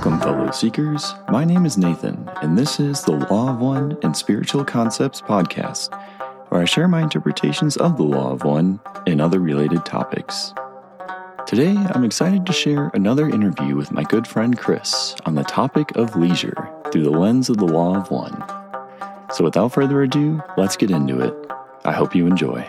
Welcome, fellow seekers. My name is Nathan, and this is the Law of One and Spiritual Concepts podcast, where I share my interpretations of the Law of One and other related topics. Today, I'm excited to share another interview with my good friend Chris on the topic of leisure through the lens of the Law of One. So without further ado, let's get into it. I hope you enjoy.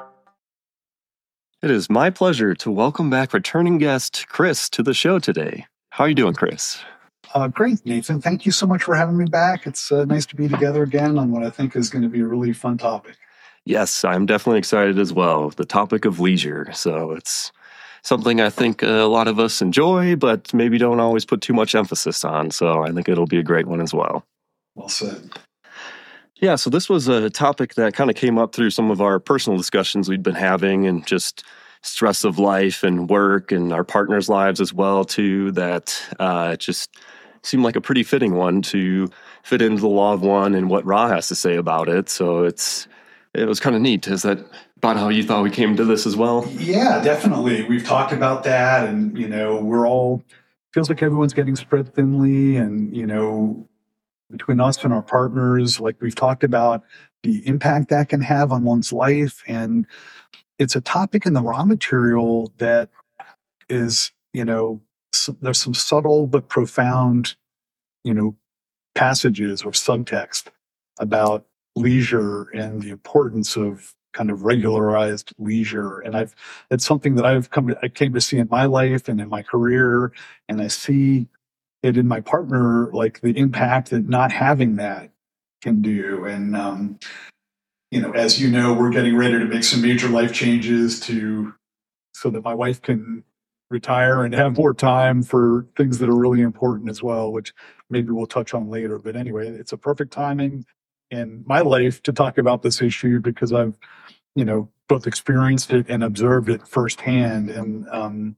It is my pleasure to welcome back returning guest Chris to the show today. How are you doing, Chris? Great, Nathan. Thank you so much for having me back. It's nice to be together again on what I think is going to be a really fun topic. Yes, I'm definitely excited as well. The topic of leisure. So it's something I think a lot of us enjoy, but maybe don't always put too much emphasis on. So I think it'll be a great one as well. Well said. Yeah, so this was a topic that kind of came up through some of our personal discussions we'd been having and just stress of life and work and our partners' lives as well, too, that it just seemed like a pretty fitting one to fit into the Law of One and what Ra has to say about it. So it was kind of neat. Is that about how you thought we came to this as well? Yeah, definitely. We've talked about that, and, feels like everyone's getting spread thinly, and, between us and our partners, like we've talked about the impact that can have on one's life. And it's a topic in the raw material that is, there's some subtle but profound, passages or subtext about leisure and the importance of kind of regularized leisure. And it's something that I came to see in my life and in my career, and I see it in my partner, like the impact that not having that can do. And, as you know, we're getting ready to make some major life changes so that my wife can retire and have more time for things that are really important as well, which maybe we'll touch on later. But anyway, it's a perfect timing in my life to talk about this issue because I've, both experienced it and observed it firsthand. And,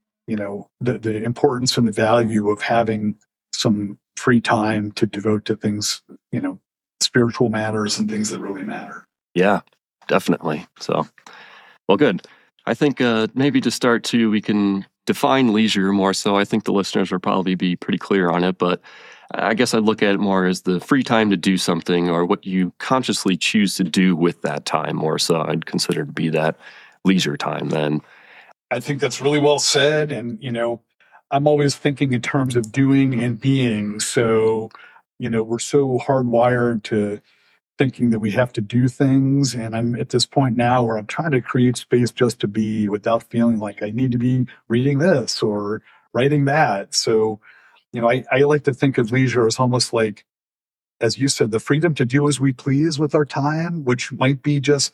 the importance and the value of having some free time to devote to things, spiritual matters and things that really matter. Yeah, definitely. So, well, good. I think maybe to start too, we can define leisure more so. I think the listeners will probably be pretty clear on it, but I guess I'd look at it more as the free time to do something or what you consciously choose to do with that time more so. I'd consider to be that leisure time then. I think that's really well said. And, I'm always thinking in terms of doing and being. So, we're so hardwired to thinking that we have to do things. And I'm at this point now where I'm trying to create space just to be without feeling like I need to be reading this or writing that. So, I like to think of leisure as almost like, as you said, the freedom to do as we please with our time, which might be just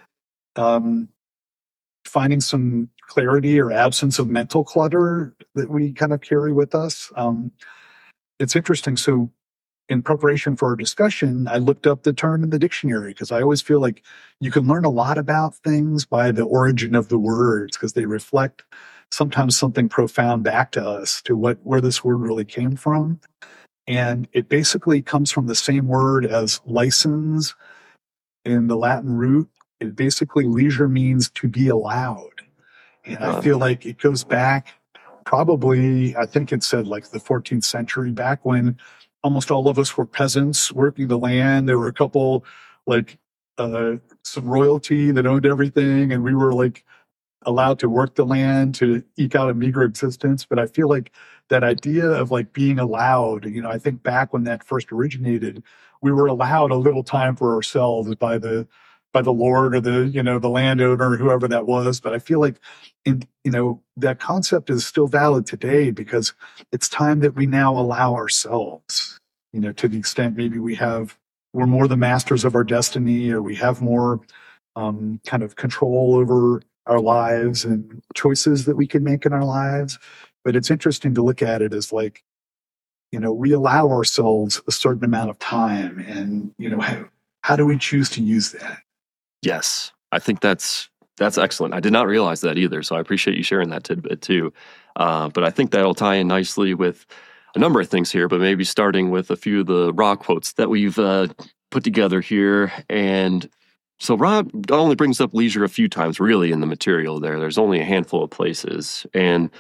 finding some clarity or absence of mental clutter that we kind of carry with us. It's interesting. So in preparation for our discussion, I looked up the term in the dictionary because I always feel like you can learn a lot about things by the origin of the words because they reflect sometimes something profound back to us to where this word really came from. And it basically comes from the same word as license in the Latin root. It basically, leisure means to be allowed. And I feel like it goes back probably, I think it said like the 14th century, back when almost all of us were peasants working the land. There were a couple, some royalty that owned everything, and we were like allowed to work the land to eke out a meager existence. But I feel like that idea of like being allowed, I think back when that first originated, we were allowed a little time for ourselves by the Lord or the landowner or whoever that was. But I feel like that concept is still valid today because it's time that we now allow ourselves, to the extent maybe we're more the masters of our destiny, or we have more kind of control over our lives and choices that we can make in our lives. But it's interesting to look at it as like, we allow ourselves a certain amount of time, and, how do we choose to use that? Yes, I think that's excellent. I did not realize that either, so I appreciate you sharing that tidbit too. But I think that'll tie in nicely with a number of things here, but maybe starting with a few of the Ra quotes that we've put together here. And so Ra only brings up leisure a few times really in the material there. There's only a handful of places. And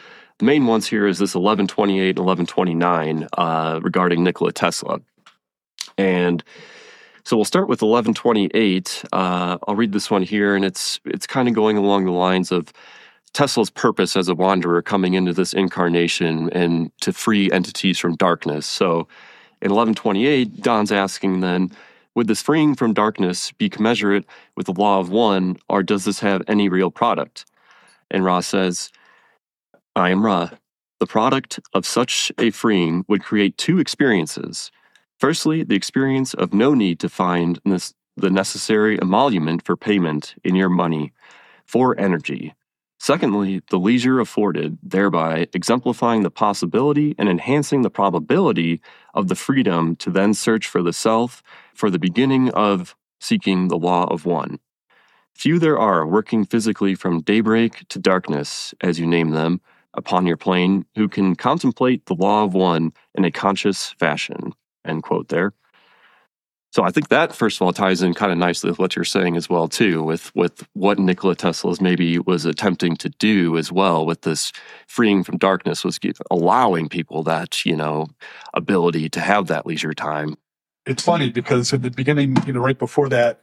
the main ones here is this 1128 and 1129 regarding Nikola Tesla. And so we'll start with 1128. I'll read this one here, and it's kind of going along the lines of Tesla's purpose as a wanderer coming into this incarnation and to free entities from darkness. So in 1128, Don's asking then, would this freeing from darkness be commensurate with the law of one, or does this have any real product? And Ra says, I am Ra. The product of such a freeing would create two experiences. Firstly, the experience of no need to find the necessary emolument for payment in your money for energy. Secondly, the leisure afforded, thereby exemplifying the possibility and enhancing the probability of the freedom to then search for the self, for the beginning of seeking the law of one. Few there are working physically from daybreak to darkness, as you name them, upon your plane, who can contemplate the law of one in a conscious fashion. End quote there. So I think that, first of all, ties in kind of nicely with what you're saying as well, too, with what Nikola Tesla maybe was attempting to do as well with this freeing from darkness, was allowing people that, ability to have that leisure time. It's funny because in the beginning, right before that,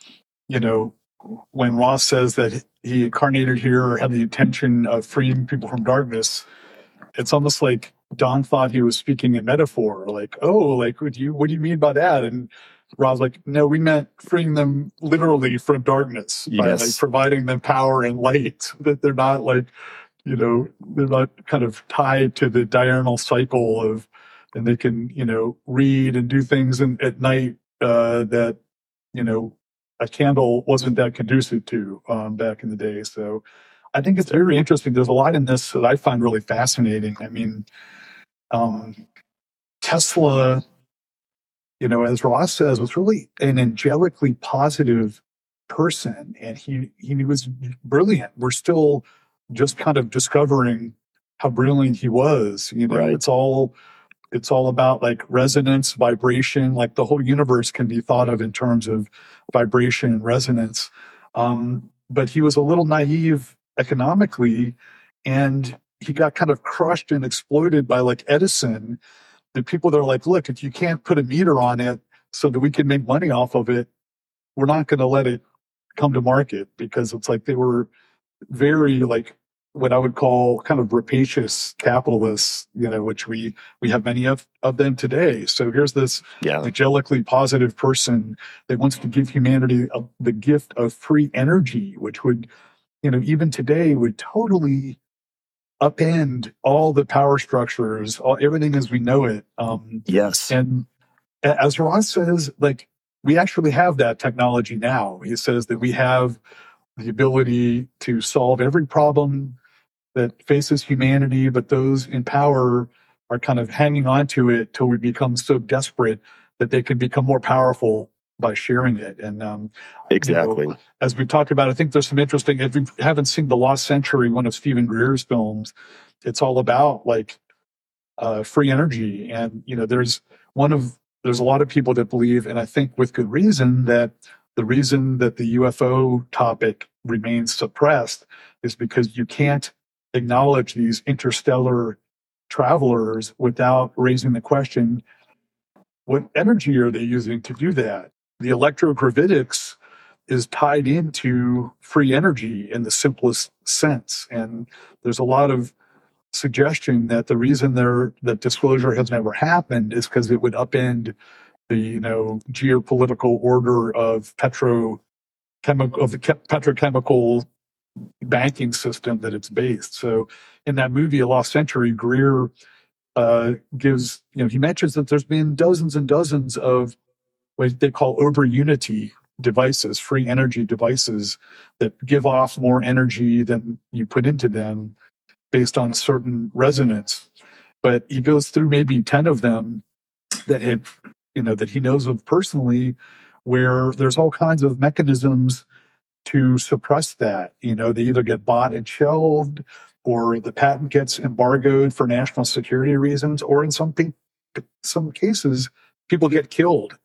when Ross says that he incarnated here or had the intention of freeing people from darkness, it's almost like Don thought he was speaking in metaphor, like, what do you mean by that? And Rob's like, no, we meant freeing them literally from darkness by providing them power and light, that they're not they're not kind of tied to the diurnal cycle and they can, read and do things at night that, a candle wasn't that conducive to back in the day. So I think it's very interesting. There's a lot in this that I find really fascinating. I mean, Tesla, as Ross says, was really an angelically positive person, and he was brilliant. We're still just kind of discovering how brilliant he was. Right. It's all about like resonance, vibration. Like the whole universe can be thought of in terms of vibration and resonance. But he was a little naive economically, and he got kind of crushed and exploited by like Edison. The people that are like, look, if you can't put a meter on it so that we can make money off of it, we're not going to let it come to market, because it's like they were very like what I would call kind of rapacious capitalists, which we have many of them today. So here's this angelically positive person that wants to give humanity the gift of free energy, which would, even today would totally upend all the power structures, everything as we know it. Yes. And as Ross says, like, we actually have that technology now. He says that we have the ability to solve every problem that faces humanity, but those in power are kind of hanging on to it till we become so desperate that they can become more powerful by sharing it. And exactly. As we talked about, I think there's some interesting, if you haven't seen The Lost Century, one of Stephen Greer's films, it's all about like free energy. And, there's a lot of people that believe, and I think with good reason, that the reason that the UFO topic remains suppressed is because you can't acknowledge these interstellar travelers without raising the question, what energy are they using to do that? The electrogravitics is tied into free energy in the simplest sense. And there's a lot of suggestion that the reason that disclosure has never happened is because it would upend the geopolitical order of the petrochemical banking system that it's based. So in that movie, A Lost Century, Greer gives, he mentions that there's been dozens and dozens of what they call over-unity devices, free energy devices that give off more energy than you put into them based on certain resonance. But he goes through maybe 10 of them that that he knows of personally, where there's all kinds of mechanisms to suppress that. They either get bought and shelved, or the patent gets embargoed for national security reasons, or in some cases, people get killed.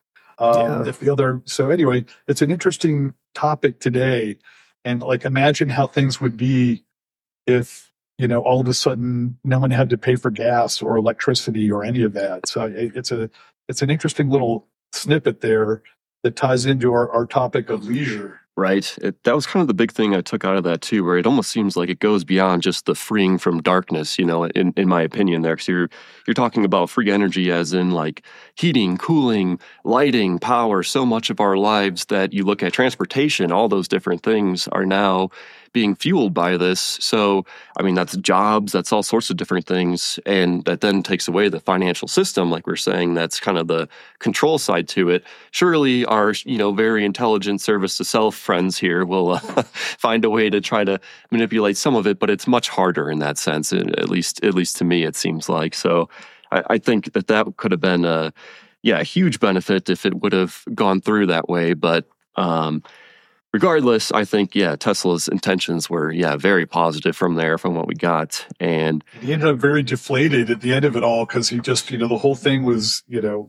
So anyway, it's an interesting topic today. And like, imagine how things would be if, all of a sudden no one had to pay for gas or electricity or any of that. So it's an interesting little snippet there that ties into our topic of leisure. Right. That was kind of the big thing I took out of that too, where it almost seems like it goes beyond just the freeing from darkness, in my opinion there. Because you're talking about free energy as in like heating, cooling, lighting, power, so much of our lives that you look at transportation, all those different things are now being fueled by this. So, I mean, that's jobs, that's all sorts of different things. And that then takes away the financial system, like we're saying, that's kind of the control side to it. Surely our, very intelligent service to self friends here will find a way to try to manipulate some of it, but it's much harder in that sense, at least to me, it seems like. So I think that could have been a huge benefit if it would have gone through that way. But regardless, I think, Tesla's intentions were, very positive from what we got. And he ended up very deflated at the end of it all because he just, the whole thing was,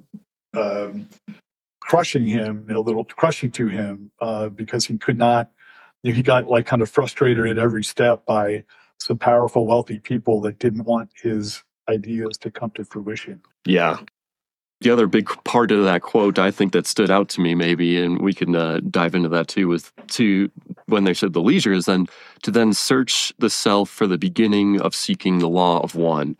crushing him, a little crushing to him because he could not, he got like kind of frustrated at every step by some powerful, wealthy people that didn't want his ideas to come to fruition. Yeah. The other big part of that quote, I think, that stood out to me maybe, and we can dive into that too, was when they said the leisure is then to then search the self for the beginning of seeking the law of one.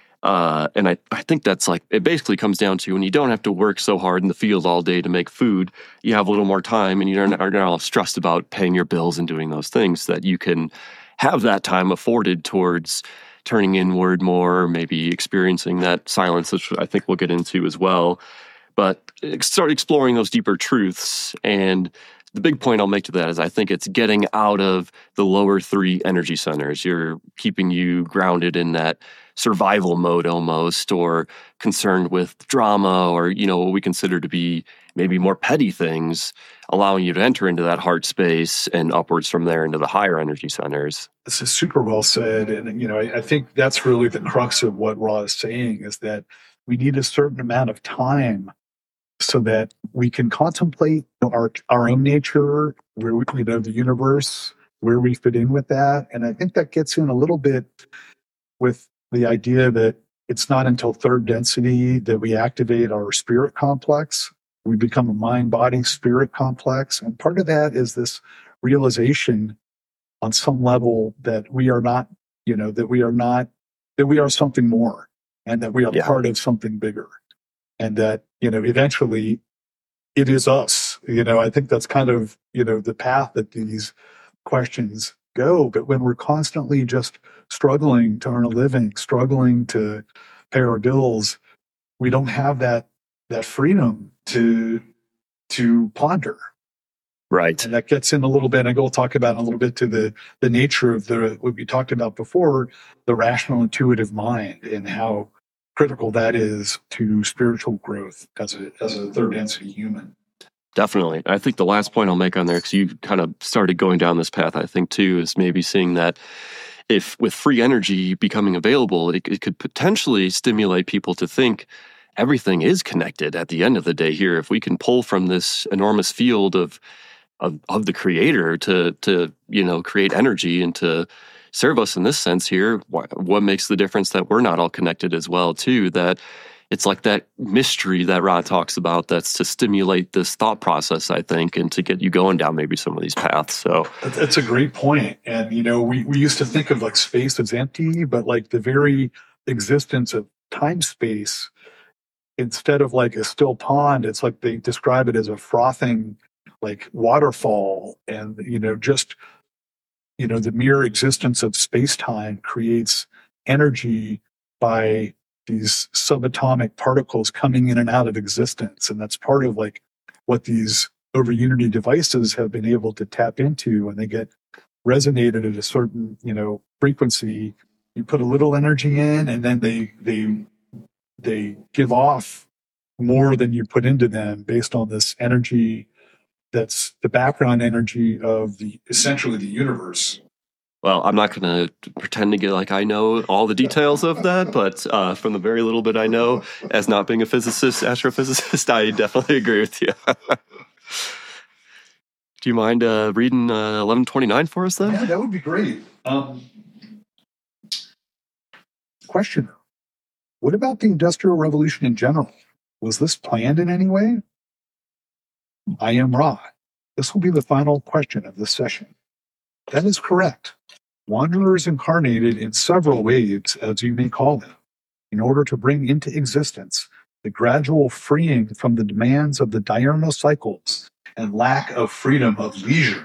And I think that's like, it basically comes down to when you don't have to work so hard in the field all day to make food, you have a little more time and you're not all stressed about paying your bills and doing those things, that you can have that time afforded towards turning inward more, maybe experiencing that silence, which I think we'll get into as well. But start exploring those deeper truths. And the big point I'll make to that is I think it's getting out of the lower three energy centers. You're keeping you grounded in that survival mode almost, or concerned with drama, or, what we consider to be maybe more petty things, allowing you to enter into that heart space and upwards from there into the higher energy centers. This is super well said. And, I think that's really the crux of what Ra is saying, is that we need a certain amount of time so that we can contemplate our own nature, where we, the universe, where we fit in with that. And I think that gets in a little bit with the idea that it's not until third density that we activate our spirit complex. We become a mind-body-spirit complex. And part of that is this realization on some level that we are not, that we are something more, and that we are part of something bigger. And that, eventually it is us. I think that's kind of, the path that these questions go. But when we're constantly just struggling to earn a living, struggling to pay our bills, we don't have that freedom to ponder. Right. And that gets in a little bit, and we'll talk about in a little bit, to the nature of what we talked about before, the rational intuitive mind, and how critical that is to spiritual growth as a third density human. Definitely. I think the last point I'll make on there, because you kind of started going down this path, I think too, is maybe seeing that if with free energy becoming available, it could potentially stimulate people to think everything is connected at the end of the day here. If we can pull from this enormous field of the creator to create energy and to serve us in this sense here, what makes the difference that we're not all connected as well too? That it's like that mystery that Ra talks about, that's to stimulate this thought process, I think, and to get you going down maybe some of these paths. So that's a great point. And, we used to think of like space as empty, but like the very existence of time space, instead of like a still pond, it's like they describe it as a frothing like waterfall. And, just, the mere existence of space-time creates energy by these subatomic particles coming in and out of existence. And that's part of like what these over Unity devices have been able to tap into, and they get resonated at a certain, frequency. You put a little energy in, and then they give off more than you put into them based on this energy that's the background energy of essentially the universe. Well, I'm not going to pretend to get like I know all the details of that, but from the very little bit I know, as not being a physicist, astrophysicist, I definitely agree with you. Do you mind reading 1129 for us then? Yeah, that would be great. question. What about the Industrial Revolution in general? Was this planned in any way? I am Ra. This will be the final question of this session. That is correct. Wanderers incarnated in several waves, as you may call them, in order to bring into existence the gradual freeing from the demands of the diurnal cycles and lack of freedom of leisure.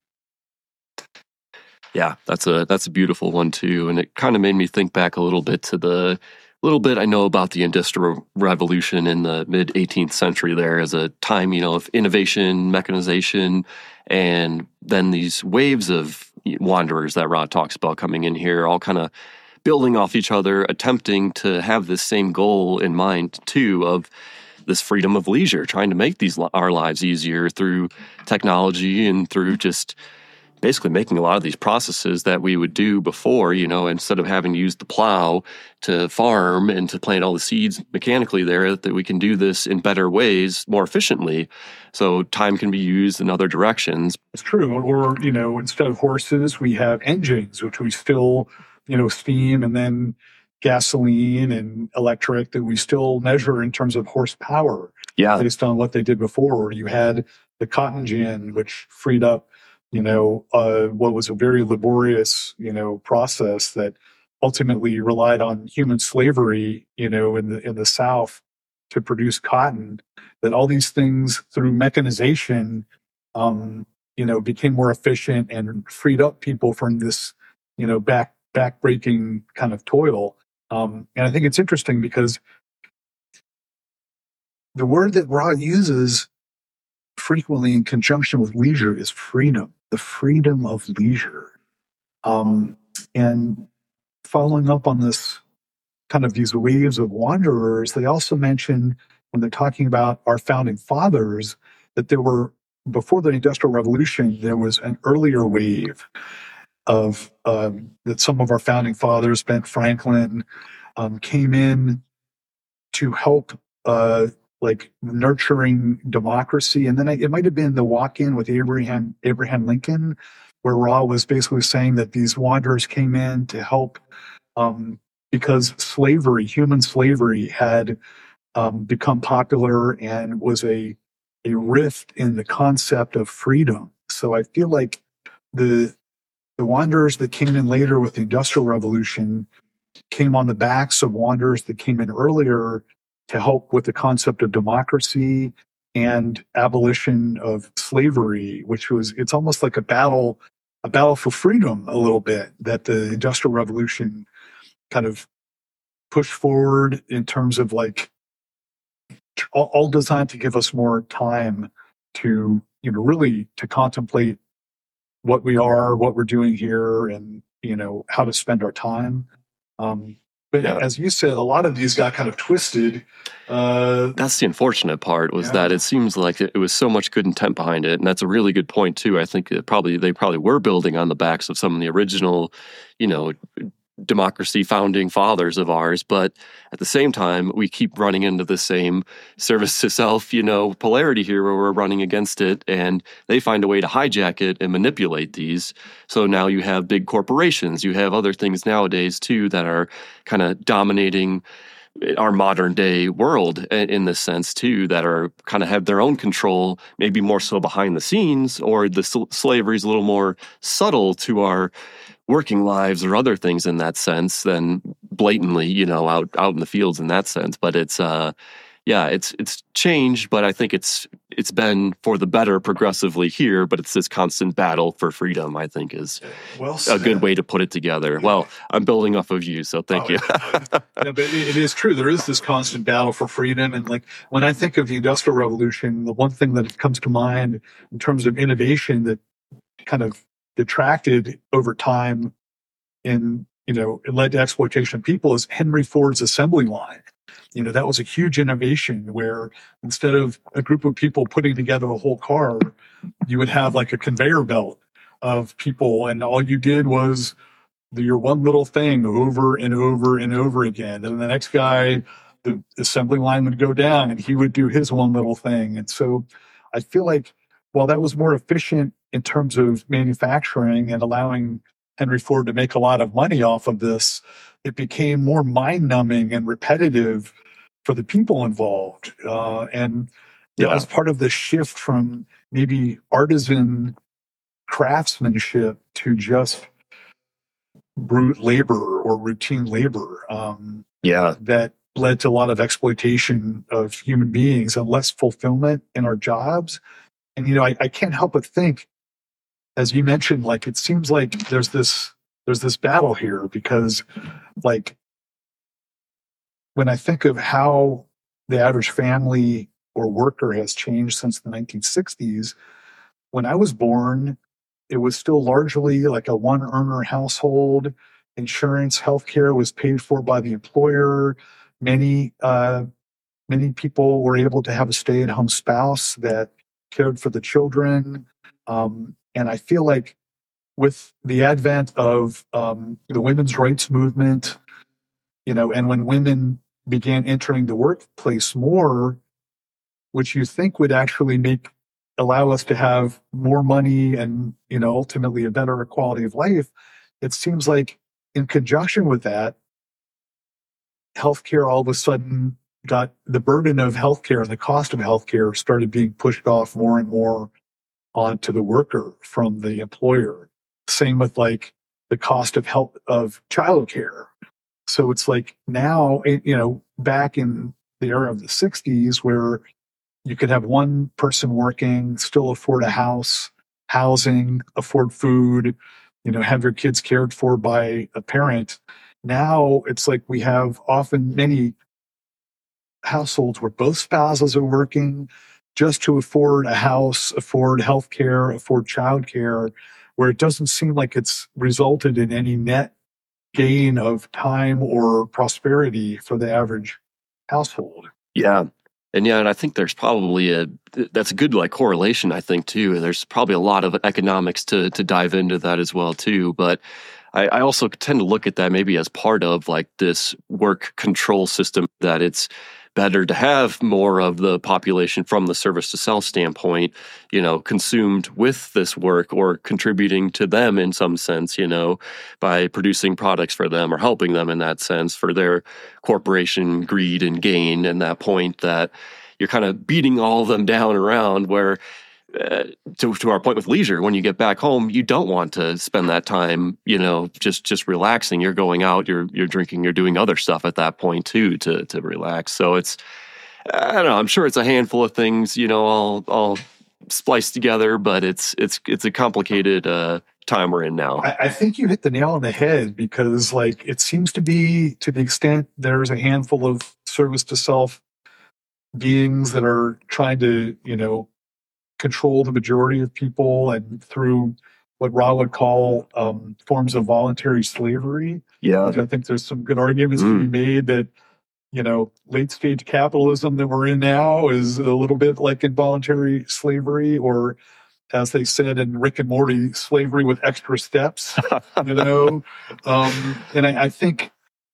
Yeah, that's a beautiful one too, and it kind of made me think back a little bit to the little bit I know about the Industrial Revolution in the mid 18th century. There as a time, of innovation, mechanization, and then these waves of wanderers that Rod talks about coming in here, all kind of building off each other, attempting to have this same goal in mind too, of this freedom of leisure, trying to make our lives easier through technology and through just basically making a lot of these processes that we would do before, instead of having to use the plow to farm and to plant all the seeds mechanically there, that we can do this in better ways, more efficiently. So time can be used in other directions. It's true. Or, instead of horses, we have engines, which we still, steam and then gasoline and electric that we still measure in terms of horsepower. Yeah. Based on what they did before. You had the cotton gin, which freed up what was a very laborious, process that ultimately relied on human slavery, in the South to produce cotton. That all these things through mechanization, became more efficient and freed up people from this, back-breaking kind of toil. And I think it's interesting because the word that Rod uses frequently in conjunction with leisure is freedom. The freedom of leisure. And following up on this kind of these waves of wanderers, they also mention when they're talking about our founding fathers that there were, before the Industrial Revolution, there was an earlier wave of that some of our founding fathers, Ben Franklin, came in to help like nurturing democracy. And then it might have been the walk-in with Abraham Lincoln, where Ra was basically saying that these wanderers came in to help because human slavery had become popular and was a rift in the concept of freedom. So I feel like the wanderers that came in later with the Industrial Revolution came on the backs of wanderers that came in earlier to help with the concept of democracy and abolition of slavery, it's almost like a battle for freedom a little bit that the Industrial Revolution kind of pushed forward in terms of like all designed to give us more time to, really to contemplate what we are, what we're doing here, and, how to spend our time. But as you said, a lot of these got kind of twisted. That's the unfortunate part, was that it seems like it was so much good intent behind it. And that's a really good point, too. I think they probably were building on the backs of some of the original, democracy founding fathers of ours. But at the same time, we keep running into the same service to self, polarity here, where we're running against it, and they find a way to hijack it and manipulate these. So now you have big corporations, you have other things nowadays too that are kind of dominating our modern day world in this sense too, that are kind of have their own control, maybe more so behind the scenes, or the slavery is a little more subtle to our working lives or other things in that sense than blatantly, out in the fields in that sense. But it's changed, but I think it's been for the better progressively here, but it's this constant battle for freedom, I think, is a good way to put it together. Well, I'm building off of you, so thank you. But it is true. There is this constant battle for freedom. And like when I think of the Industrial Revolution, the one thing that comes to mind in terms of innovation that kind of detracted over time and, it led to exploitation of people is Henry Ford's assembly line. That was a huge innovation where instead of a group of people putting together a whole car, you would have like a conveyor belt of people, and all you did was your one little thing over and over and over again. And the next guy, the assembly line would go down and he would do his one little thing. And so I feel like while that was more efficient in terms of manufacturing and allowing Henry Ford to make a lot of money off of this, it became more mind-numbing and repetitive for the people involved. And that was part of the shift from maybe artisan craftsmanship to just brute labor or routine labor. That led to a lot of exploitation of human beings and less fulfillment in our jobs. And, I can't help but think, as you mentioned, like, it seems like there's this battle here because, like, when I think of how the average family or worker has changed since the 1960s, when I was born, it was still largely like a one-earner household. Insurance, healthcare was paid for by the employer. Many people were able to have a stay-at-home spouse that cared for the children. And I feel like with the advent of the women's rights movement, and when women began entering the workplace more, which you think would actually allow us to have more money and, ultimately a better quality of life, it seems like in conjunction with that, healthcare all of a sudden got the burden of healthcare and the cost of healthcare started being pushed off more and more onto the worker from the employer. Same with like the cost of childcare. So it's like now, back in the era of the 60s where you could have one person working, still afford a house, housing, afford food, have your kids cared for by a parent. Now it's like we have often many households where both spouses are working just to afford a house, afford healthcare, afford childcare, where it doesn't seem like it's resulted in any net gain of time or prosperity for the average household. Yeah. And I think there's probably that's a good like correlation, I think, too. There's probably a lot of economics to dive into that as well, too. But I also tend to look at that maybe as part of like this work control system, that it's better to have more of the population from the service to self standpoint, consumed with this work or contributing to them in some sense, by producing products for them or helping them in that sense for their corporation greed and gain. And that point that you're kind of beating all of them down around where, to our point with leisure, when you get back home, you don't want to spend that time, just relaxing. You're going out, you're drinking, you're doing other stuff at that point too to relax. So it's, I don't know, I'm sure it's a handful of things, all spliced together, but it's a complicated time we're in now. I think you hit the nail on the head because, like, it seems to be, to the extent there's a handful of service to self beings that are trying to, control the majority of people, and through what Ra would call forms of voluntary slavery. Yeah. I think there's some good arguments to be made that, late stage capitalism that we're in now is a little bit like involuntary slavery, or as they said in Rick and Morty, slavery with extra steps, And I think,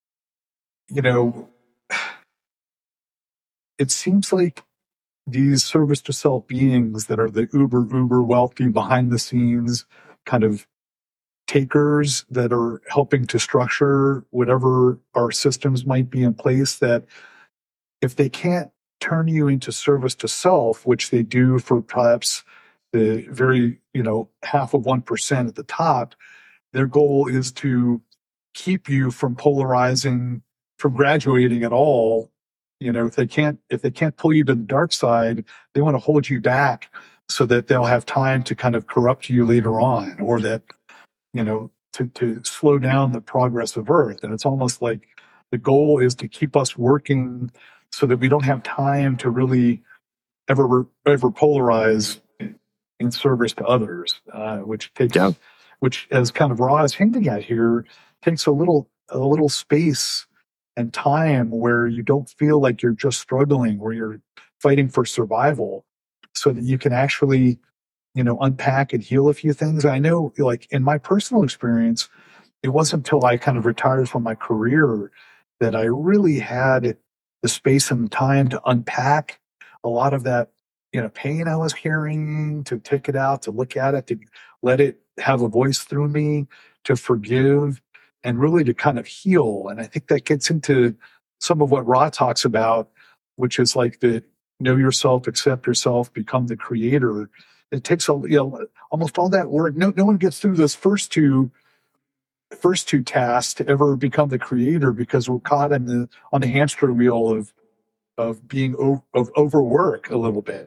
it seems like these service to self beings that are the uber wealthy behind the scenes kind of takers that are helping to structure whatever our systems might be in place, that if they can't turn you into service to self, which they do for perhaps the very, half of 1% at the top, their goal is to keep you from polarizing, from graduating at all. If they can't pull you to the dark side, they want to hold you back so that they'll have time to kind of corrupt you later on, or that, to slow down the progress of Earth. And it's almost like the goal is to keep us working so that we don't have time to really ever polarize in service to others, which as kind of Ra is hinting at here, takes a little space and time where you don't feel like you're just struggling, where you're fighting for survival, so that you can actually, unpack and heal a few things. I know, like, in my personal experience, it wasn't until I kind of retired from my career that I really had the space and time to unpack a lot of that, pain I was carrying, to take it out, to look at it, to let it have a voice through me, to forgive, and really to kind of heal. And I think that gets into some of what Ra talks about, which is like the know yourself, accept yourself, become the creator. It takes almost all that work. No one gets through those first two tasks to ever become the creator, because we're caught on the hamster wheel of being of overwork a little bit.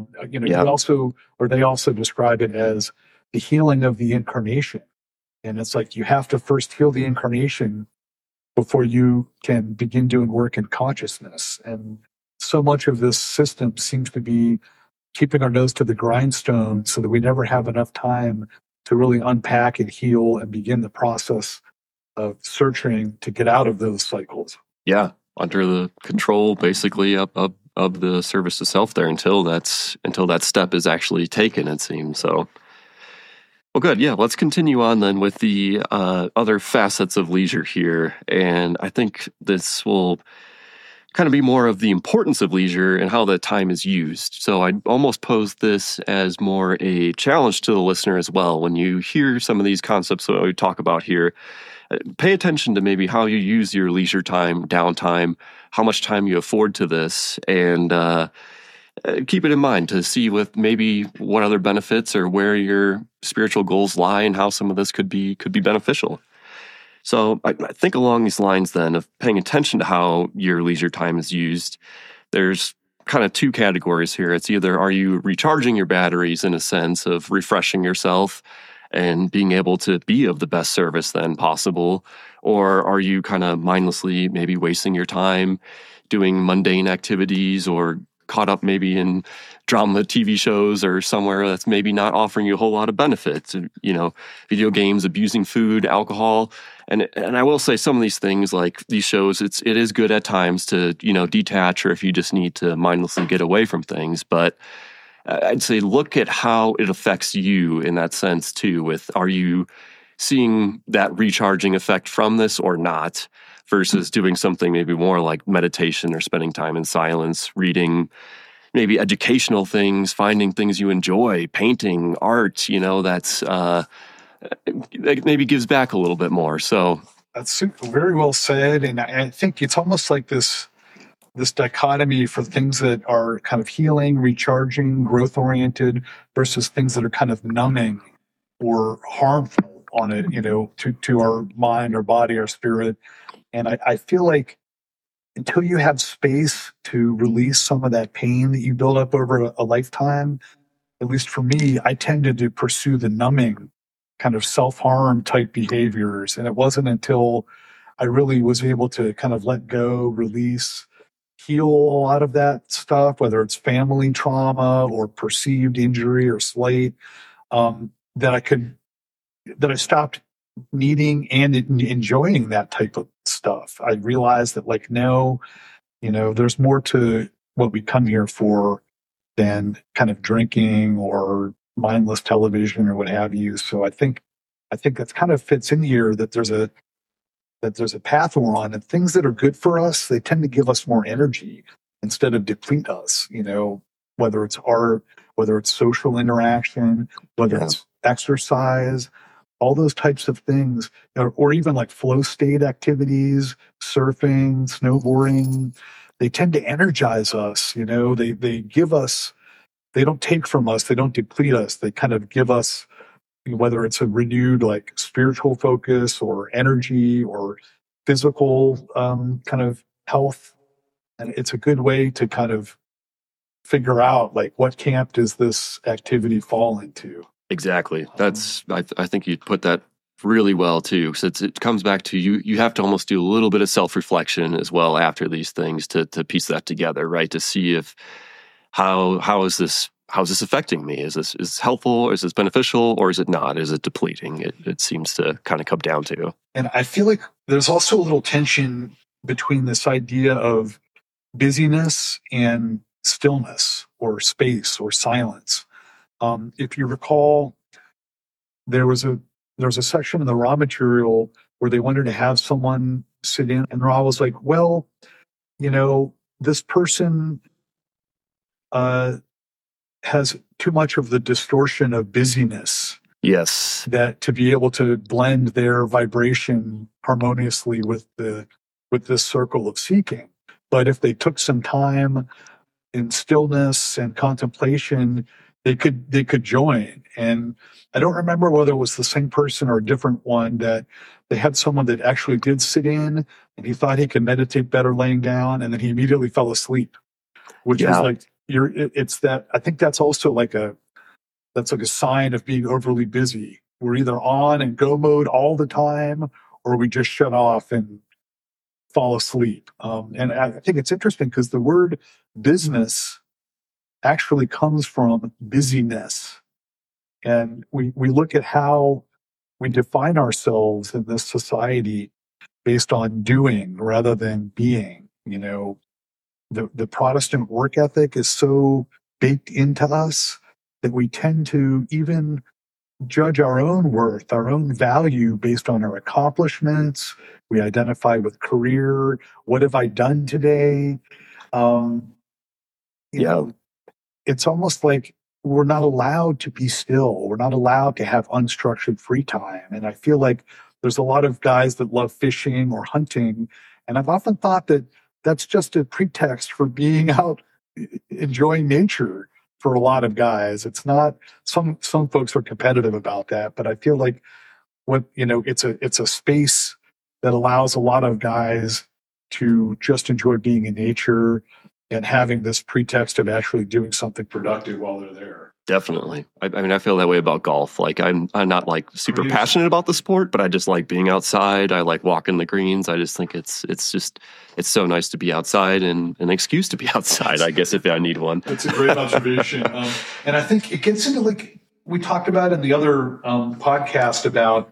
They also describe it as the healing of the incarnation. And it's like you have to first heal the incarnation before you can begin doing work in consciousness. And so much of this system seems to be keeping our nose to the grindstone so that we never have enough time to really unpack and heal and begin the process of searching to get out of those cycles. Yeah, under the control, basically, of the service to self there until that step is actually taken, it seems. So, well, good. Yeah, let's continue on then with the other facets of leisure here. And I think this will kind of be more of the importance of leisure and how that time is used. So I'd almost pose this as more a challenge to the listener as well. When you hear some of these concepts that we talk about here, pay attention to maybe how you use your leisure time, downtime, how much time you afford to this, and keep it in mind to see with maybe what other benefits or where your spiritual goals lie and how some of this could be beneficial. So I think along these lines then of paying attention to how your leisure time is used, there's kind of two categories here. It's either are you recharging your batteries in a sense of refreshing yourself and being able to be of the best service then possible, or are you kind of mindlessly maybe wasting your time doing mundane activities or caught up maybe in drama TV shows or somewhere that's maybe not offering you a whole lot of benefits, video games, abusing food, alcohol. And I will say some of these things, like these shows, it is good at times to, detach, or if you just need to mindlessly get away from things. But I'd say look at how it affects you in that sense too, are you seeing that recharging effect from this or not, versus doing something maybe more like meditation or spending time in silence, reading maybe educational things, finding things you enjoy, painting, art, that's that maybe gives back a little bit more. So that's very well said. And I think it's almost like this dichotomy for things that are kind of healing, recharging, growth-oriented versus things that are kind of numbing or harmful on it, to our mind, our body, our spirit. And I feel like until you have space to release some of that pain that you build up over a lifetime, at least for me, I tended to pursue the numbing kind of self-harm type behaviors. And it wasn't until I really was able to kind of let go, release, heal a lot of that stuff, whether it's family trauma or perceived injury or slight, that I stopped needing and enjoying that type of stuff. I realized that no, there's more to what we come here for than kind of drinking or mindless television or what have you. So I think that's kind of fits in here, that there's a path we're on, and things that are good for us, they tend to give us more energy instead of deplete us, whether it's art, whether it's social interaction, whether it's exercise, all those types of things, or even like flow state activities, surfing, snowboarding, they tend to energize us. They give us, they don't take from us, they don't deplete us. They kind of give us, whether it's a renewed like spiritual focus or energy or physical kind of health. And it's a good way to kind of figure out like what camp does this activity fall into. Exactly. That's I think you put that really well too. So it comes back to you have to almost do a little bit of self-reflection as well after these things to piece that together, right? To see if how is this affecting me? Is this helpful? Is this beneficial? Or is it not? Is it depleting? It seems to kind of come down to. And I feel like there's also a little tension between this idea of busyness and stillness or space or silence. If you recall, there was a section in the Ra material where they wanted to have someone sit in, and Ra was like, well, this person has too much of the distortion of busyness Yes. that to be able to blend their vibration harmoniously with this circle of seeking. But if they took some time in stillness and contemplation, they could join. And I don't remember whether it was the same person or a different one, that they had someone that actually did sit in and he thought he could meditate better laying down, and then he immediately fell asleep, which is like it's that. I think that's also like a sign of being overly busy. We're either on and go mode all the time, or we just shut off and fall asleep. And I think it's interesting because the word business actually comes from busyness. And we look at how we define ourselves in this society based on doing rather than being. The Protestant work ethic is so baked into us that we tend to even judge our own worth, our own value based on our accomplishments. We identify with career. What have I done today? You know, it's almost like we're not allowed to be still. We're not allowed to have unstructured free time. And I feel like there's a lot of guys that love fishing or hunting. And I've often thought that that's just a pretext for being out enjoying nature for a lot of guys. It's not, some folks are competitive about that, but I feel like it's a space that allows a lot of guys to just enjoy being in nature and having this pretext of actually doing something productive while they're there. Definitely. I mean, I feel that way about golf. Like I'm not like super passionate about the sport, but I just like being outside. I like walking the greens. I just think it's so nice to be outside and an excuse to be outside, I guess, if I need one. That's a great observation. And I think it gets into, like we talked about in the other podcast about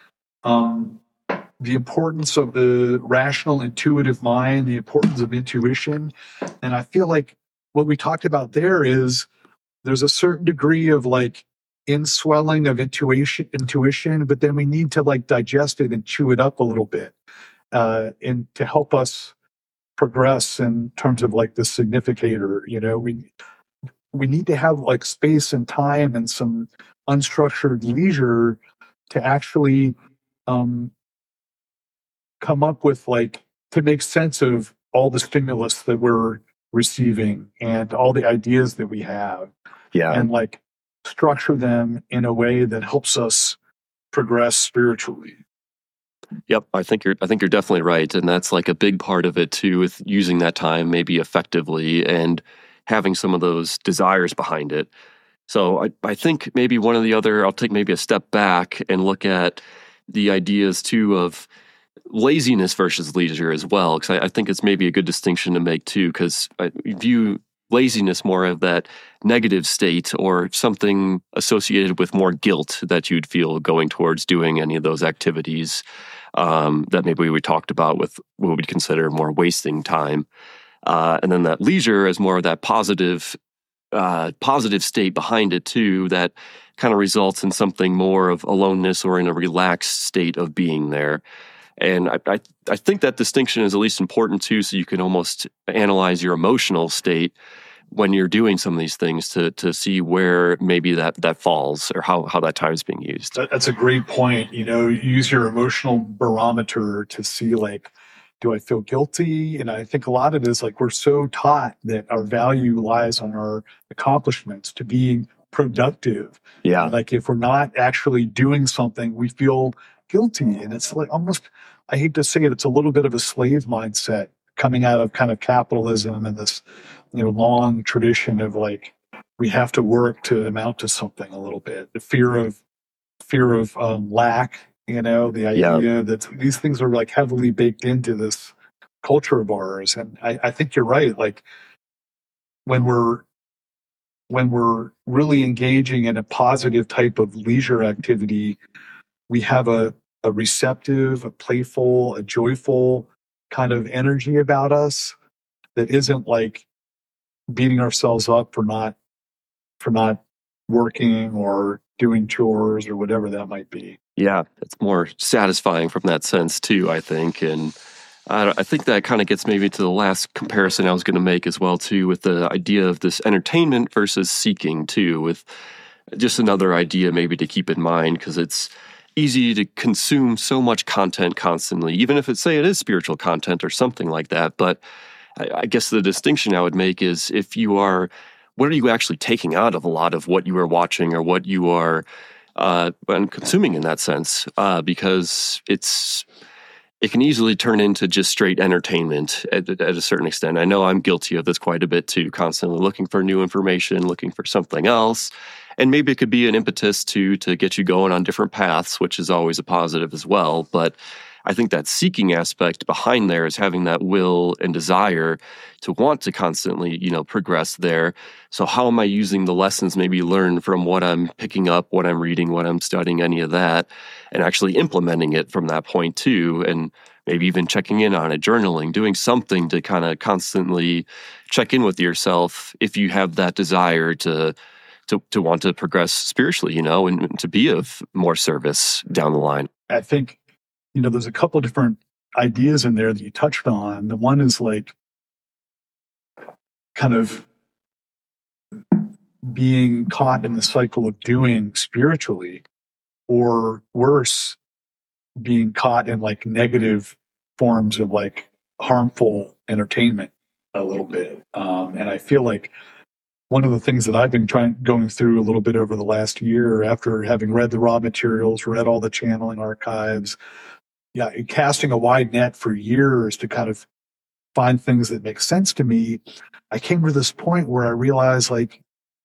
the importance of the rational, intuitive mind, the importance of intuition. And I feel like what we talked about there is there's a certain degree of like inswelling of intuition, but then we need to like digest it and chew it up a little bit and to help us progress in terms of like the significator. We need to have like space and time and some unstructured leisure to actually come up with, like, to make sense of all the stimulus that we're receiving and all the ideas that we have. Yeah. And like structure them in a way that helps us progress spiritually. Yep, I think you're definitely right, and that's like a big part of it too, with using that time maybe effectively and having some of those desires behind it. So I think maybe one of the other, I'll take maybe a step back and look at the ideas too of laziness versus leisure as well, because I think it's maybe a good distinction to make too, because I view laziness more of that negative state or something associated with more guilt that you'd feel going towards doing any of those activities that maybe we talked about with what we'd consider more wasting time. And then that leisure is more of that positive state behind it too, that kind of results in something more of aloneness or in a relaxed state of being there. And I think that distinction is at least important too, so you can almost analyze your emotional state when you're doing some of these things to see where maybe that falls or how that time is being used. That's a great point. Use your emotional barometer to see, like, do I feel guilty? And I think a lot of it is like we're so taught that our value lies on our accomplishments, to being productive. Yeah. Like if we're not actually doing something, we feel guilty. And it's like almost, I hate to say it, it's a little bit of a slave mindset coming out of kind of capitalism and this, long tradition of like, we have to work to amount to something a little bit. The fear of lack, the idea that these things are like heavily baked into this culture of ours. And I think you're right. Like when we're really engaging in a positive type of leisure activity, we have a receptive, a playful, a joyful kind of energy about us that isn't like beating ourselves up for not working or doing chores or whatever that might be. Yeah, it's more satisfying from that sense too, I think. And I think that kind of gets maybe to the last comparison I was going to make as well too, with the idea of this entertainment versus seeking too, with just another idea maybe to keep in mind, because it's easy to consume so much content constantly, even if say it is spiritual content or something like that. But I guess the distinction I would make is what are you actually taking out of a lot of what you are watching or what you are consuming in that sense? Because it can easily turn into just straight entertainment at a certain extent. I know I'm guilty of this quite a bit too, constantly looking for new information, looking for something else. And maybe it could be an impetus to get you going on different paths, which is always a positive as well. But I think that seeking aspect behind there is having that will and desire to want to constantly, progress there. So how am I using the lessons maybe learned from what I'm picking up, what I'm reading, what I'm studying, any of that, and actually implementing it from that point too, and maybe even checking in on it, journaling, doing something to kind of constantly check in with yourself if you have that desire to want to progress spiritually, and to be of more service down the line. I think, there's a couple of different ideas in there that you touched on. The one is like kind of being caught in the cycle of doing spiritually, or worse, being caught in like negative forms of like harmful entertainment a little bit. And I feel like one of the things that I've been going through a little bit over the last year, after having read the raw materials, read all the channeling archives, casting a wide net for years to kind of find things that make sense to me, I came to this point where I realized, like,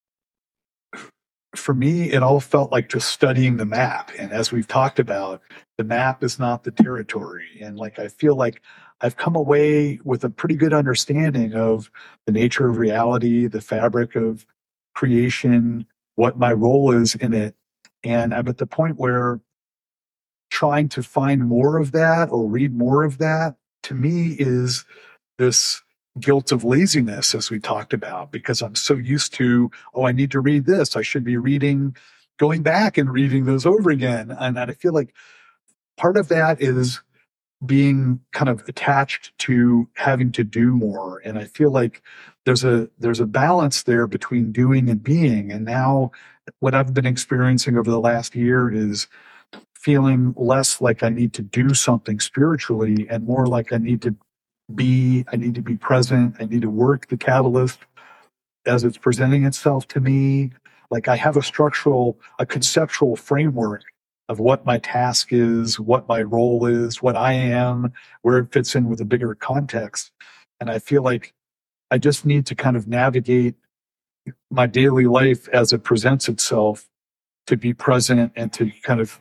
for me, it all felt like just studying the map. And as we've talked about, the map is not the territory. And like, I feel like I've come away with a pretty good understanding of the nature of reality, the fabric of creation, what my role is in it. And I'm at the point where trying to find more of that or read more of that, to me, is this guilt of laziness, as we talked about, because I'm so used to, I need to read this. I should be going back and reading those over again. And I feel like part of that is being kind of attached to having to do more. And I feel like there's a balance there between doing and being. And now what I've been experiencing over the last year is feeling less like I need to do something spiritually and more like I need to be present. I need to work the catalyst as it's presenting itself to me. Like I have a conceptual framework of what my task is, what my role is, what I am, where it fits in with a bigger context. And I feel like I just need to kind of navigate my daily life as it presents itself to be present and to kind of,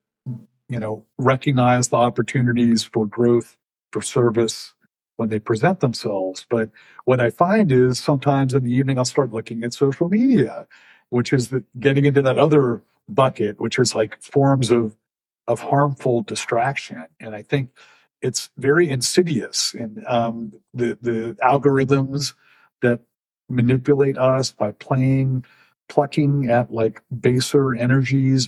recognize the opportunities for growth, for service when they present themselves. But what I find is sometimes in the evening, I'll start looking at social media, which is getting into that other bucket, which is like forms of harmful distraction. And I think it's very insidious. And the algorithms that manipulate us by plucking at like baser energies.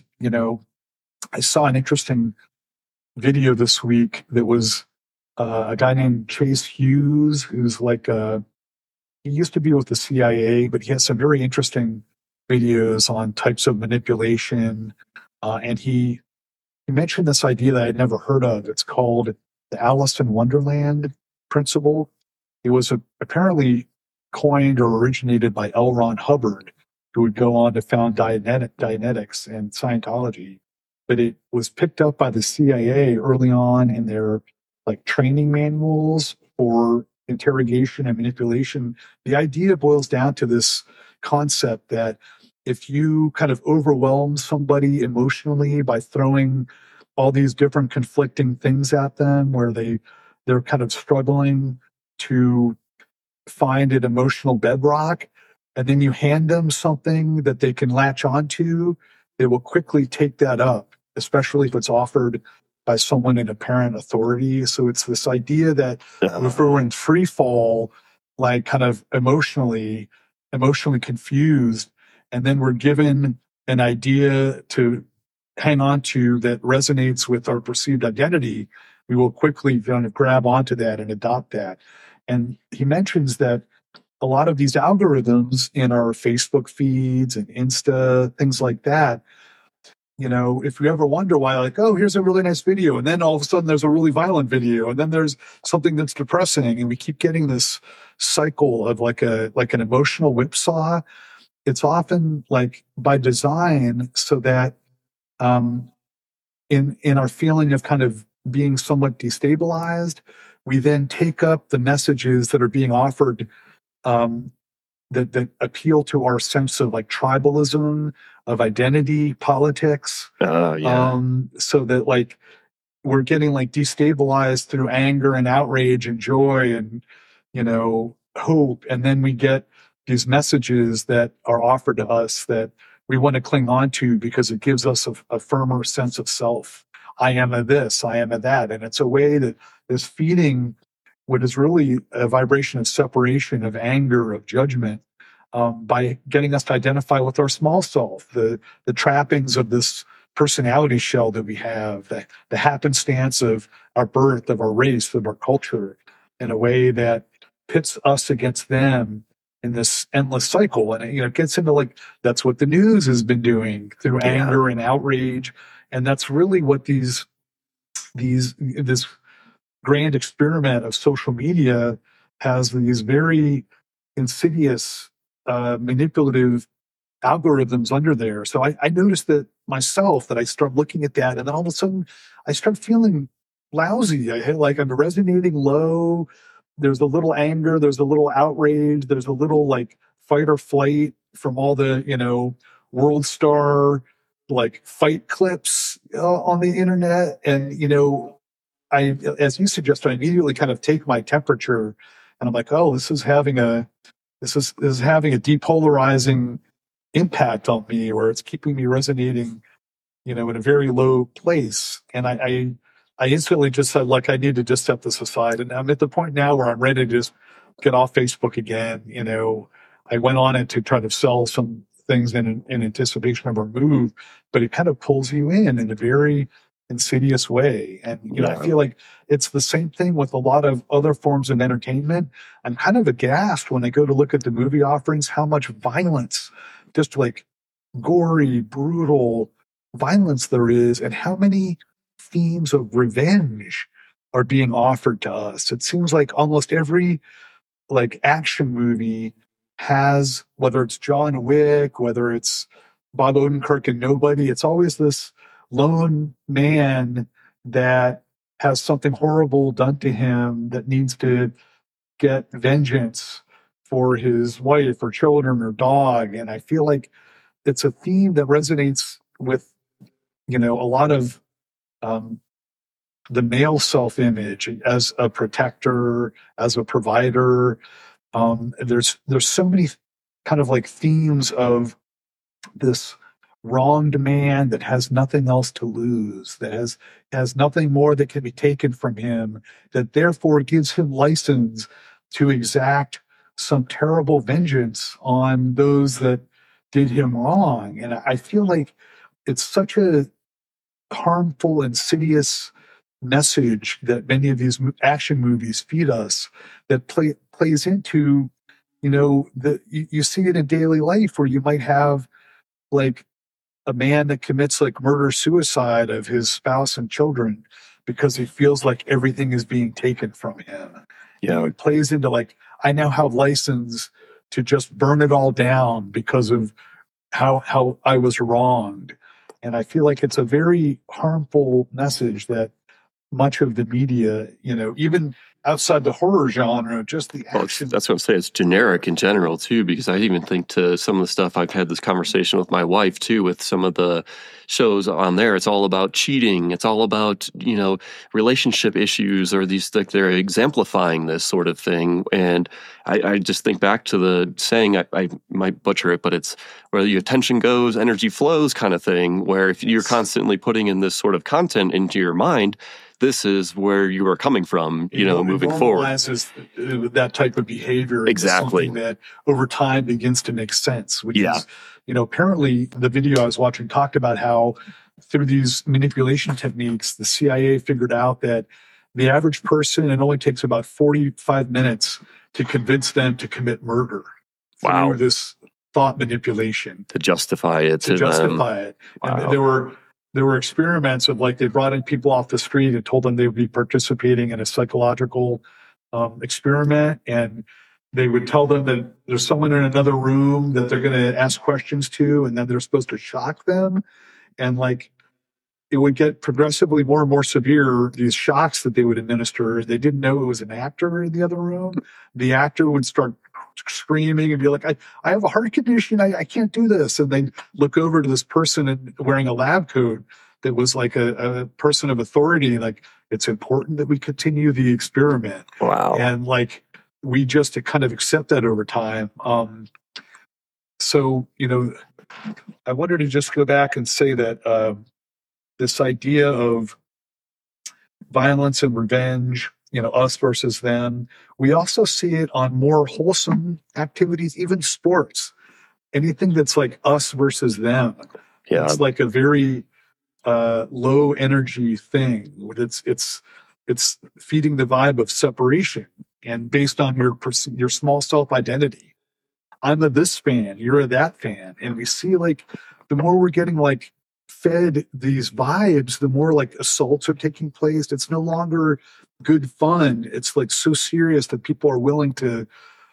I saw an interesting video this week that was a guy named Chase Hughes, who's like he used to be with the CIA, but he has some very interesting videos on types of manipulation. And he mentioned this idea that I'd never heard of. It's called the Alice in Wonderland principle. It was apparently coined or originated by L. Ron Hubbard, who would go on to found Dianetics and Scientology. But it was picked up by the CIA early on in their like training manuals for interrogation and manipulation. The idea boils down to this concept that if you kind of overwhelm somebody emotionally by throwing all these different conflicting things at them, where they're kind of struggling to find an emotional bedrock, and then you hand them something that they can latch onto, they will quickly take that up, especially if it's offered by someone in apparent authority. So it's this idea that if we're in free fall, like kind of emotionally confused, and then we're given an idea to hang on to that resonates with our perceived identity, we will quickly kind of grab onto that and adopt that. And he mentions that a lot of these algorithms in our Facebook feeds and Insta, things like that, if you ever wonder why, like, oh, here's a really nice video, and then all of a sudden there's a really violent video, and then there's something that's depressing, and we keep getting this cycle of like an emotional whipsaw. It's often like by design, so that in our feeling of kind of being somewhat destabilized, we then take up the messages that are being offered that appeal to our sense of like tribalism, of identity, politics. So that like we're getting like destabilized through anger and outrage and joy and, hope. And then we get these messages that are offered to us that we want to cling on to because it gives us a firmer sense of self. I am a this, I am a that. And it's a way that is feeding what is really a vibration of separation, of anger, of judgment, by getting us to identify with our small self, the trappings of this personality shell that we have, the happenstance of our birth, of our race, of our culture, in a way that pits us against them in this endless cycle. And it gets into like, that's what the news has been doing through anger and outrage. And that's really what this grand experiment of social media has, these very insidious, manipulative algorithms under there. So I noticed that myself, that I start looking at that, and then all of a sudden I start feeling lousy. I'm resonating low. There's a little anger, there's a little outrage, there's a little like fight or flight from all the, world star like fight clips on the internet. And, I, as you suggested, I immediately kind of take my temperature and I'm like, oh, this is having a depolarizing impact on me, or it's keeping me resonating, in a very low place. And I instantly just said, like, I need to just set this aside. And I'm at the point now where I'm ready to just get off Facebook again. I went on it to try to sell some things in anticipation of our move, but it kind of pulls you in a very insidious way. And, I feel like it's the same thing with a lot of other forms of entertainment. I'm kind of aghast when I go to look at the movie offerings, how much violence, just like gory, brutal violence there is, and how many themes of revenge are being offered to us. It seems like almost every like action movie has, whether it's John Wick, whether it's Bob Odenkirk and Nobody, it's always this lone man that has something horrible done to him that needs to get vengeance for his wife or children or dog. And I feel like it's a theme that resonates with, a lot of the male self-image as a protector, as a provider. There's so many kind of like themes of this wronged man that has nothing else to lose, that has nothing more that can be taken from him, that therefore gives him license to exact some terrible vengeance on those that did him wrong. And I feel like it's such a harmful, insidious message that many of these action movies feed us, that plays into, you see it in daily life, where you might have like a man that commits like murder-suicide of his spouse and children because he feels like everything is being taken from him. It plays into like, I now have license to just burn it all down because of how I was wronged. And I feel like it's a very harmful message that much of the media, even outside the horror genre, just the action. That's what I'm saying. It's generic in general, too, because I even think to some of the stuff, I've had this conversation with my wife, too, with some of the shows on there. It's all about cheating. It's all about, relationship issues, or these, like, they're exemplifying this sort of thing. And I just think back to the saying, I might butcher it, but it's where your attention goes, energy flows kind of thing, where if you're constantly putting in this sort of content into your mind, this is where you are coming from, moving forward. That type of behavior. Exactly. Something that over time begins to make sense, which is, apparently the video I was watching talked about how through these manipulation techniques, the CIA figured out that the average person, it only takes about 45 minutes to convince them to commit murder through this thought manipulation. To justify it to justify them. it. And there were experiments of like they brought in people off the street and told them they would be participating in a psychological experiment, and they would tell them that there's someone in another room that they're going to ask questions to, and then they're supposed to shock them. And like it would get progressively more and more severe, these shocks that they would administer. They didn't know it was an actor in the other room. The actor would start screaming and be like, I have a heart condition. I can't do this. And they look over to this person wearing a lab coat that was like a person of authority. Like, it's important that we continue the experiment. Wow. And like, we just kind of accept that over time. So, I wanted to just go back and say that this idea of violence and revenge, us versus them, we also see it on more wholesome activities, even sports. Anything that's like us versus them. Yeah. It's like a very low energy thing. It's feeding the vibe of separation and based on your small self identity. I'm a this fan, you're a that fan. And we see like the more we're getting like fed these vibes, the more like assaults are taking place. It's no longer good fun. It's like so serious that people are willing to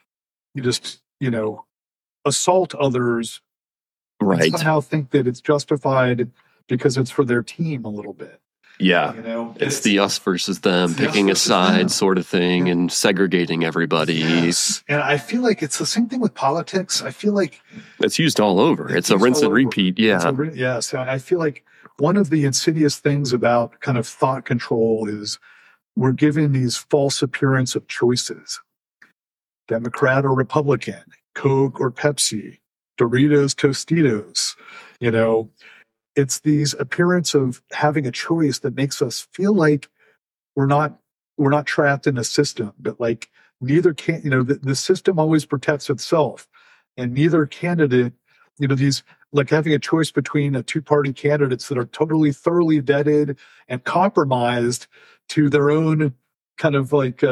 assault others. Right. And somehow think that it's justified because it's for their team a little bit. Yeah. It's the us versus them, picking a side sort of thing and segregating everybody. Yes. And I feel like it's the same thing with politics. I feel like it's used all over. It's a rinse and repeat. Yeah. Yes. I feel like one of the insidious things about kind of thought control is we're given these false appearance of choices. Democrat or Republican, Coke or Pepsi, Doritos, Tostitos, it's these appearance of having a choice that makes us feel like we're not trapped in a system, but like neither can, the system always protects itself, and neither candidate, these like having a choice between a two-party candidates that are totally thoroughly vetted and compromised to their own kind of like,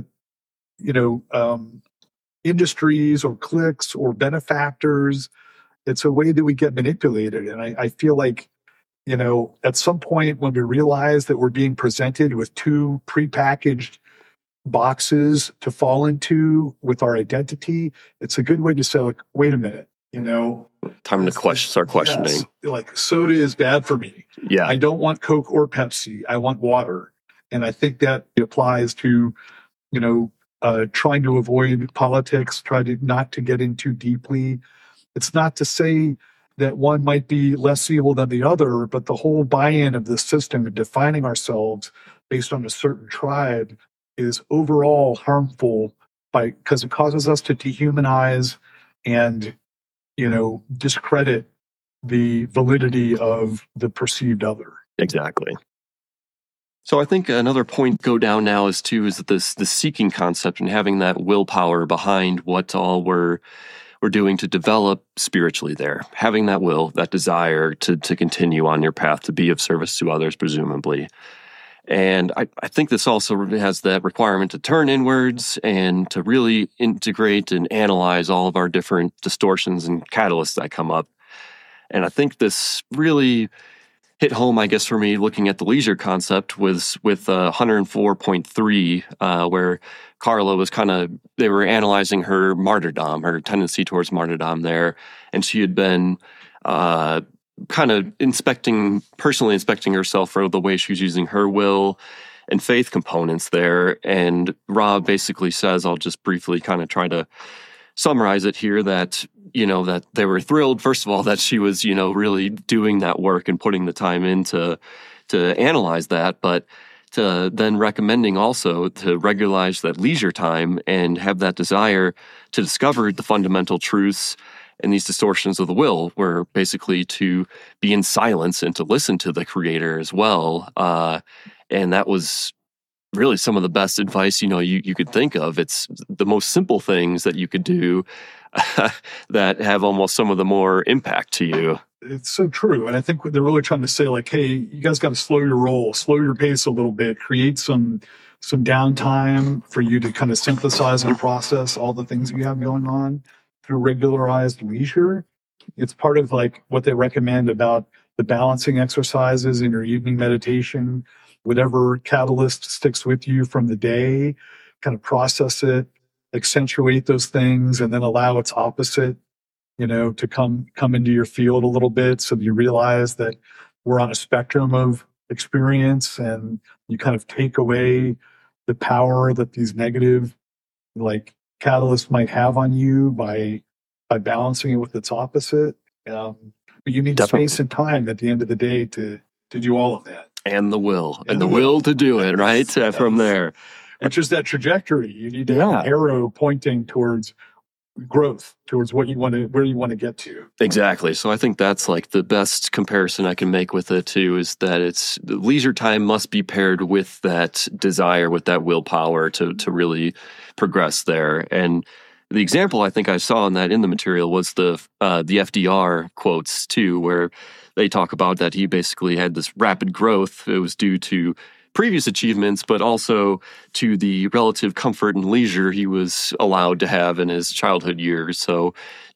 industries or cliques or benefactors. It's a way that we get manipulated. And I feel like, at some point when we realize that we're being presented with two prepackaged boxes to fall into with our identity, it's a good way to say, like, wait a minute, time to start questioning. Yes, like soda is bad for me. Yeah. I don't want Coke or Pepsi. I want water. And I think that applies to, trying to avoid politics, not to get in too deeply. It's not to say that one might be less evil than the other, but the whole buy-in of the system and defining ourselves based on a certain tribe is overall harmful because it causes us to dehumanize and, discredit the validity of the perceived other. Exactly. So I think another point go down now is that the seeking concept and having that willpower behind what all we're doing to develop spiritually there, having that will, that desire to continue on your path to be of service to others, presumably. And I think this also has that requirement to turn inwards and to really integrate and analyze all of our different distortions and catalysts that come up. And I think this really hit home, I guess, for me, looking at the leisure concept with 104.3, where Carla was they were analyzing her martyrdom, her tendency towards martyrdom there. And she had been kind of personally inspecting herself for the way she was using her will and faith components there. And Rob basically says, I'll just briefly kind of try to summarize it here, that that they were thrilled, first of all, that she was, really doing that work and putting the time in to analyze that, but to then recommending also to regularize that leisure time and have that desire to discover the fundamental truths and these distortions of the will, were basically to be in silence and to listen to the Creator as well. And that was really some of the best advice, you could think of. It's the most simple things that you could do that have almost some of the more impact to you. It's so true. And I think what they're really trying to say, like, hey, you guys got to slow your roll, slow your pace a little bit, create some downtime for you to kind of synthesize and process all the things you have going on through regularized leisure. It's part of like what they recommend about the balancing exercises in your evening meditation, whatever catalyst sticks with you from the day, kind of process it, accentuate those things, and then allow its opposite, to come into your field a little bit, so that you realize that we're on a spectrum of experience, and you kind of take away the power that these negative like catalysts might have on you by balancing it with its opposite. But you need Definitely. space and time at the end of the day to do all of that. And the will. And the will to do it, right? From there. Which is that trajectory. You need to have an arrow pointing towards growth, towards where you want to get to. Exactly. So I think that's like the best comparison I can make with it too, is that it's the leisure time must be paired with that desire, with that willpower to really progress there. And the example I think I saw in the material was the FDR quotes too, where they talk about that he basically had this rapid growth. It was due to previous achievements, but also to the relative comfort and leisure he was allowed to have in his childhood years. So,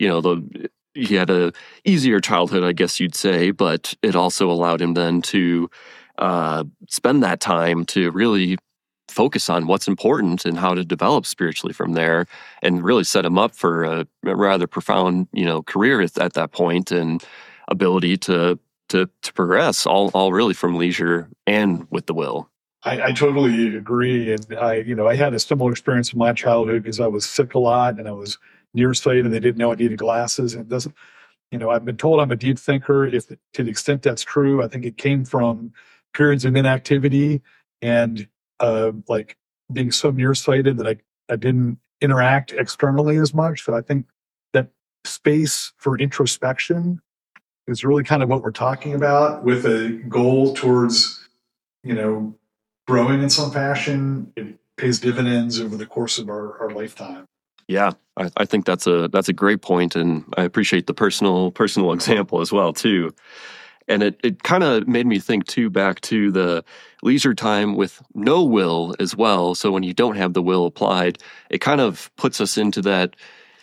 he had a easier childhood, I guess you'd say, but it also allowed him then to spend that time to really focus on what's important and how to develop spiritually from there, and really set him up for a rather profound, career at that point, and ability to progress, all really from leisure and with the will. I totally agree. And I had a similar experience in my childhood because I was sick a lot and I was nearsighted and they didn't know I needed glasses. And it doesn't, I've been told I'm a deep thinker. To the extent that's true, I think it came from periods of inactivity and like being so nearsighted that I didn't interact externally as much. So I think that space for introspection is really kind of what we're talking about, with a goal towards, growing in some fashion. It pays dividends over the course of our lifetime. Yeah, I think that's a great point, and I appreciate the personal example as well too. And it kind of made me think too back to the leisure time with no will as well. So when you don't have the will applied, it kind of puts us into that.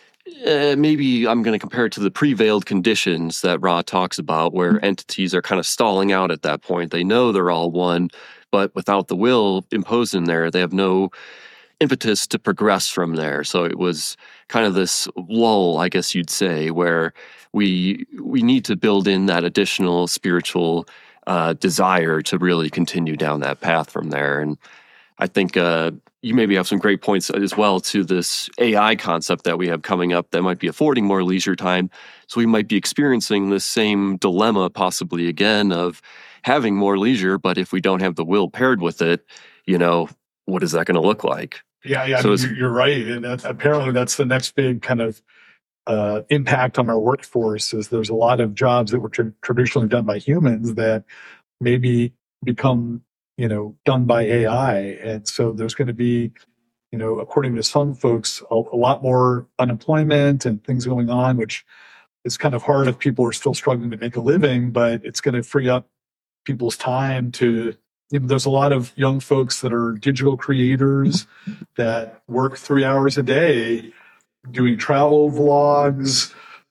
Maybe I'm going to compare it to the prevailed conditions that Ra talks about, where entities are kind of stalling out at that point. They know they're all one, but without the will imposed in there, they have no impetus to progress from there. So it was kind of this lull, I guess you'd say, where we need to build in that additional spiritual desire to really continue down that path from there. And I think you maybe have some great points as well to this AI concept that we have coming up that might be affording more leisure time. So we might be experiencing this same dilemma possibly again of having more leisure, but if we don't have the will paired with it, what is that going to look like? Yeah, so you're right. And apparently that's the next big kind of impact on our workforce, is there's a lot of jobs that were traditionally done by humans that maybe become done by AI. And so there's going to be, according to some folks, a lot more unemployment and things going on, which is kind of hard if people are still struggling to make a living, but it's going to free up people's time to, there's a lot of young folks that are digital creators that work 3 hours a day doing travel vlogs,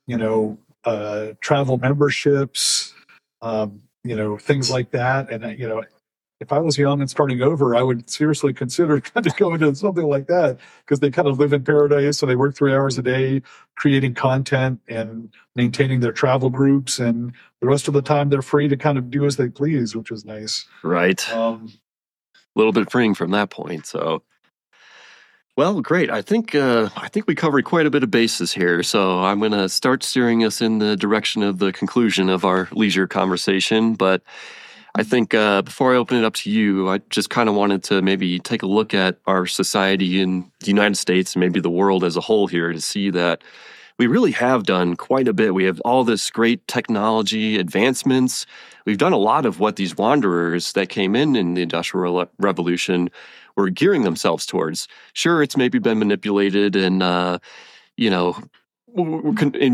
travel memberships, things like that. And, if I was young and starting over, I would seriously consider kind of going to something like that, because they kind of live in paradise. So they work 3 hours a day creating content and maintaining their travel groups. And the rest of the time, they're free to kind of do as they please, which is nice. Right. A little bit freeing from that point. So, well, great. I think we covered quite a bit of bases here. So I'm going to start steering us in the direction of the conclusion of our leisure conversation. But I think before I open it up to you, I just kind of wanted to maybe take a look at our society in the United States and maybe the world as a whole here to see that we really have done quite a bit. We have all this great technology advancements. We've done a lot of what these wanderers that came in the Industrial Revolution were gearing themselves towards. Sure, it's maybe been manipulated and,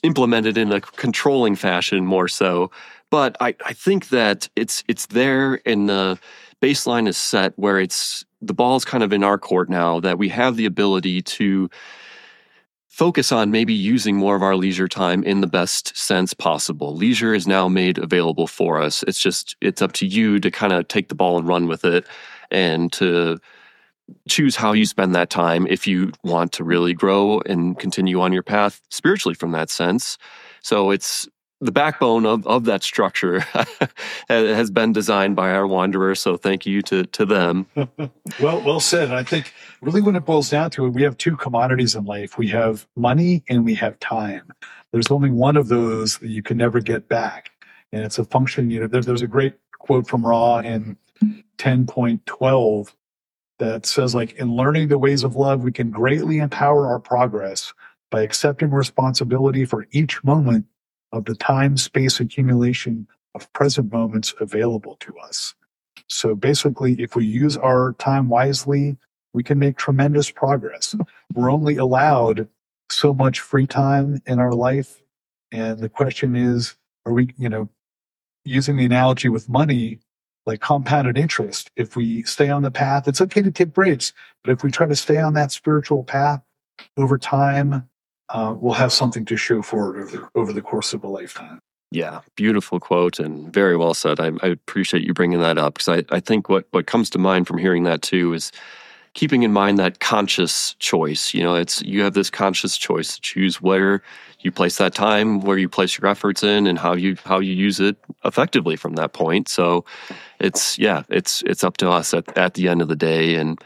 implemented in a controlling fashion more so. But I think that it's there, and the baseline is set where the ball's kind of in our court now, that we have the ability to focus on maybe using more of our leisure time in the best sense possible. Leisure is now made available for us. It's up to you to kind of take the ball and run with it, and to choose how you spend that time if you want to really grow and continue on your path spiritually from that sense. So it's the backbone of that structure has been designed by our wanderers. So thank you to them. Well said. I think really when it boils down to it, we have two commodities in life. We have money and we have time. There's only one of those that you can never get back. And it's a function, there's a great quote from Ra in 10.12 that says, like, in learning the ways of love, we can greatly empower our progress by accepting responsibility for each moment of the time, space accumulation of present moments available to us. So basically, if we use our time wisely, we can make tremendous progress. We're only allowed so much free time in our life. And the question is, are we, using the analogy with money, like compounded interest, if we stay on the path, it's okay to take breaks, but if we try to stay on that spiritual path over time, we'll have something to show for it over the course of a lifetime. Yeah, beautiful quote and very well said. I appreciate you bringing that up, because I think what comes to mind from hearing that too is keeping in mind that conscious choice. You have this conscious choice to choose where you place that time, where you place your efforts in, and how you use it effectively from that point. So it's up to us at the end of the day, and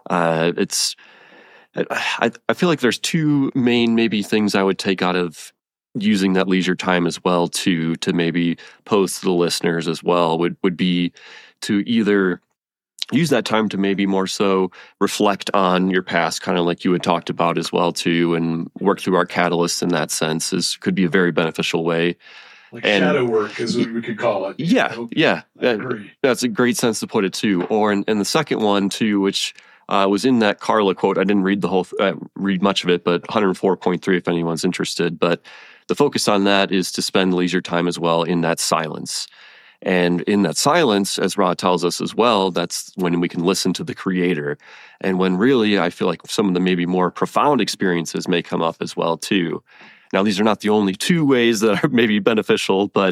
I feel like there's two main maybe things I would take out of using that leisure time as well to maybe pose to the listeners as well would be to either use that time to maybe more so reflect on your past, kind of like you had talked about as well too, and work through our catalysts in that sense could be a very beneficial way. Like shadow work is what we could call it. Yeah. That's a great sense to put it too. Or and the second one too, which was in that Carla quote. I didn't read read much of it, but 104.3 if anyone's interested. But the focus on that is to spend leisure time as well in that silence. And in that silence, as Ra tells us as well, that's when we can listen to the Creator. And when really, I feel like some of the maybe more profound experiences may come up as well too. Now, these are not the only two ways that are maybe beneficial, but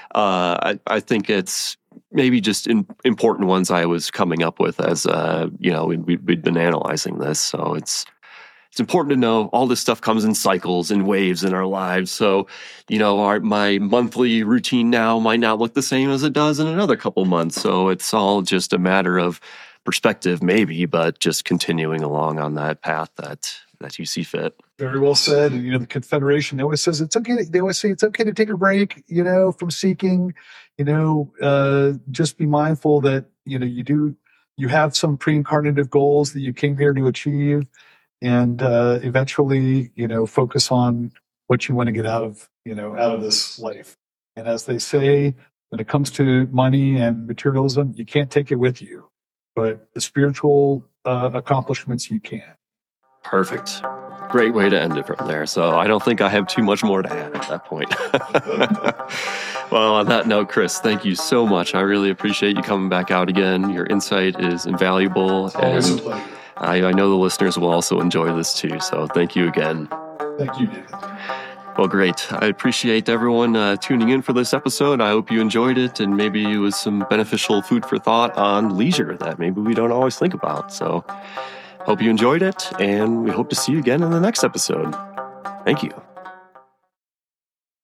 I think it's maybe just important ones I was coming up with as, we'd been analyzing this. So it's important to know all this stuff comes in cycles and waves in our lives. So, my monthly routine now might not look the same as it does in another couple months. So it's all just a matter of perspective, maybe, but just continuing along on that path that you see fit. Very well said. And, the Confederation always says it's okay. They always say it's okay to take a break, from seeking, just be mindful that, you have some pre-incarnative goals that you came here to achieve, and eventually, focus on what you want to get out of this life. And as they say, when it comes to money and materialism, you can't take it with you, but the spiritual accomplishments you can. Perfect. Great way to end it from there. So I don't think I have too much more to add at that point. Well, on that note, Chris, thank you so much. I really appreciate you coming back out again. Your insight is invaluable. It's always a pleasure. I know the listeners will also enjoy this too. So thank you again. Thank you, David. Well, great. I appreciate everyone tuning in for this episode. I hope you enjoyed it, and maybe it was some beneficial food for thought on leisure that maybe we don't always think about. So hope you enjoyed it, and we hope to see you again in the next episode. Thank you.